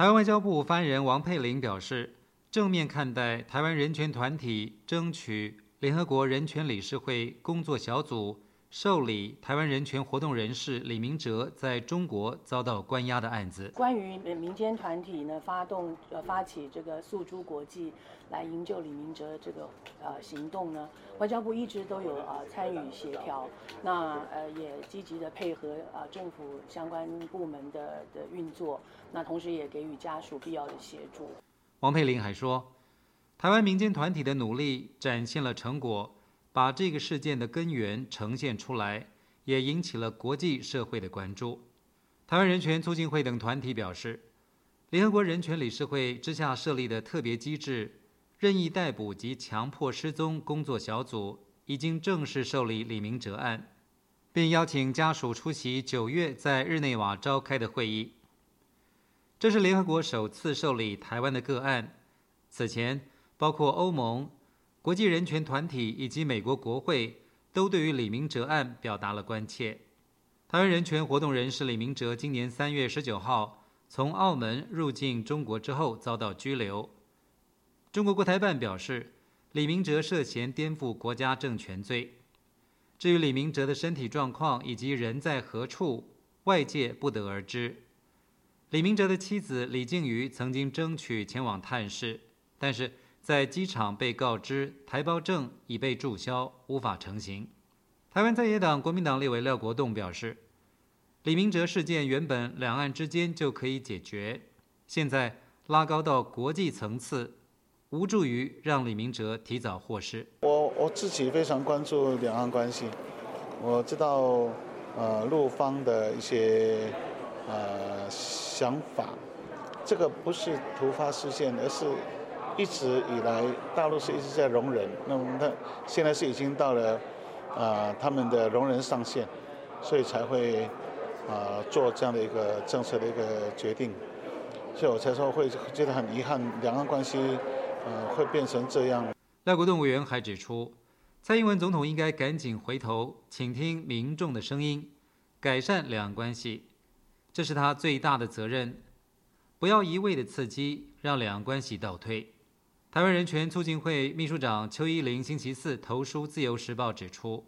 台湾外交部发言人王佩玲表示，正面看待台湾人权团体争取联合国人权理事会工作小组受理台湾人权活动人士李明哲在中国遭到关押的案子。 关于民间团体呢发起这个诉诸国际来营救李明哲这个行动呢，外交部一直都有参与协调，那也积极的配合政府相关部门的运作，那同时也给予家属必要的协助。 王佩玲还说，台湾民间团体的努力展现了成果，把这个事件的根源呈现出来，也引起了国际社会的关注。台湾人权促进会等团体表示，联合国人权理事会之下设立的特别机制任意逮捕及强迫失踪工作小组已经正式受理李明哲案，并邀请家属出席9月在日内瓦召开的会议。这是联合国首次受理台湾的个案，此前包括欧盟、国际人权团体以及美国国会都对于李明哲案表达了关切。台湾人权活动人士李明哲今年3月19号从澳门入境中国之后遭到拘留。中国国台办表示，李明哲涉嫌颠覆国家政权罪。至于李明哲的身体状况以及人在何处，外界不得而知。李明哲的妻子李静瑜曾经争取前往探视，但是在机场被告知台胞证已被注销，无法成行。台湾在野党国民党立委廖国栋表示，李明哲事件原本两岸之间就可以解决，现在拉高到国际层次，无助于让李明哲提早获释。 我自己非常关注两岸关系，我知道陆方的一些想法，这个不是突发事件，而是一直以来大陆是一直在容忍，那么他现在是已经到了他们的容忍上限，所以才会做这样的一个政策的一个决定，所以我才说会觉得很遗憾，两岸关系会变成这样。 赖国栋委员还指出，蔡英文总统应该赶紧回头倾听民众的声音，改善两岸关系，这是他最大的责任，不要一味的刺激，让两岸关系倒退。台湾人权促进会秘书长邱依麟星期四投书《自由时报》指出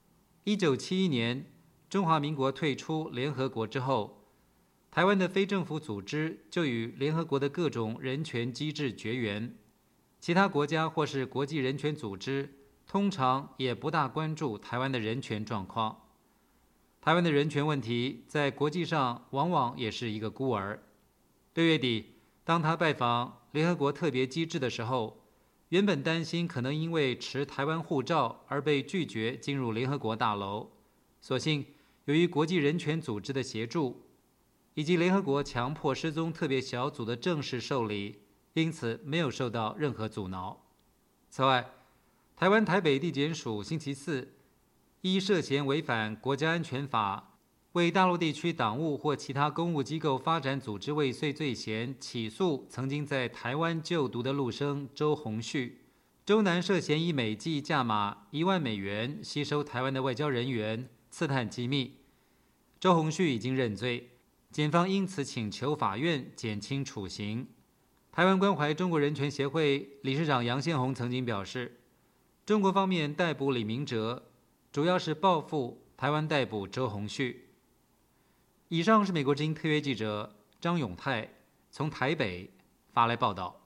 ，1971年中华民国退出联合国之后，台湾的非政府组织就与联合国的各种人权机制绝缘，其他国家或是国际人权组织通常也不大关注台湾的人权状况。台湾的人权问题在国际上往往也是一个孤儿。6月底，当他拜访联合国特别机制的时候，原本担心可能因为持台湾护照而被拒绝进入联合国大楼，所幸由于国际人权组织的协助，以及联合国强迫失踪特别小组的正式受理，因此没有受到任何阻挠。此外，台湾台北地检署星期四依涉嫌违反国家安全法，为大陆地区党务或其他公务机构发展组织未遂罪嫌起诉曾经在台湾就读的陆生周鸿旭。周南涉嫌以每季价码1万美元吸收台湾的外交人员，刺探机密。周鸿旭已经认罪，检方因此请求法院减轻处刑。台湾关怀中国人权协会理事长杨宪宏曾经表示，中国方面逮捕李明哲主要是报复台湾逮捕周鸿旭。以上是美国之音特约记者张永泰从台北发来报道。